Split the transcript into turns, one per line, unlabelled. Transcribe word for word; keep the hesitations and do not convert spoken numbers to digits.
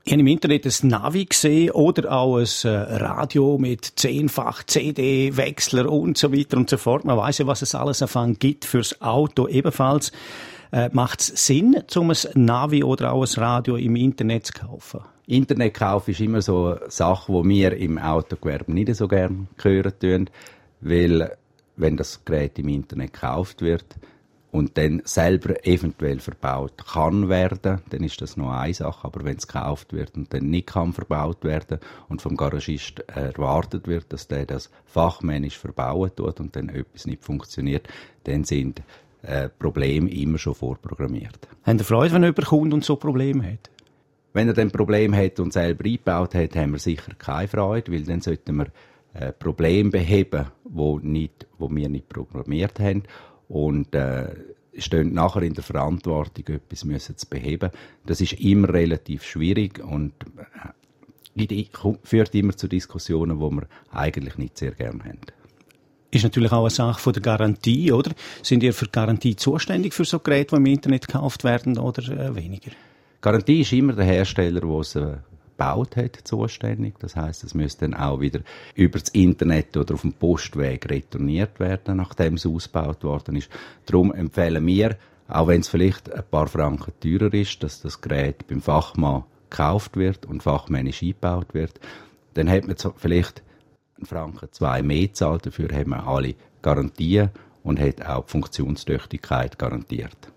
Ich habe im Internet ein Navi gesehen oder auch ein Radio mit zehnfach C D-Wechsler und so weiter und so fort. Man weiss ja, was es alles anfangen gibt fürs Auto ebenfalls. Äh, macht es Sinn, um ein Navi oder auch ein Radio im Internet zu kaufen?
Internetkauf ist immer so eine Sache, die wir im Autogewerbe nicht so gerne hören tun, weil wenn das Gerät im Internet gekauft wird und dann selber eventuell verbaut kann werden, dann ist das noch eine Sache. Aber wenn es gekauft wird und dann nicht kann verbaut werden und vom Garagist erwartet wird, dass der das fachmännisch verbauen tut und dann etwas nicht funktioniert, dann sind äh, Probleme immer schon vorprogrammiert.
Haben Sie Freude, wenn jemand kommt und so Probleme hat?
Wenn er dann Probleme hat und selber eingebaut hat, haben wir sicher keine Freude, weil dann sollten wir äh, Probleme beheben, wo, nicht, wo wir nicht programmiert haben. Und äh, stehen nachher in der Verantwortung, etwas müssen zu beheben. Das ist immer relativ schwierig und äh, führt immer zu Diskussionen, die wir eigentlich nicht sehr gerne haben.
Ist natürlich auch eine Sache von der Garantie, oder? Sind ihr für die Garantie zuständig für so Geräte, die im Internet gekauft werden, oder äh, weniger?
Garantie ist immer der Hersteller, der es äh, gebaut hat, zuständig. Das heisst, es müsste dann auch wieder über das Internet oder auf dem Postweg retourniert werden, nachdem es ausgebaut worden ist. Darum empfehlen wir, auch wenn es vielleicht ein paar Franken teurer ist, dass das Gerät beim Fachmann gekauft wird und fachmännisch eingebaut wird. Dann hat man vielleicht einen Franken zwei mehr gezahlt, dafür haben wir alle Garantien und hat auch die Funktionstüchtigkeit garantiert.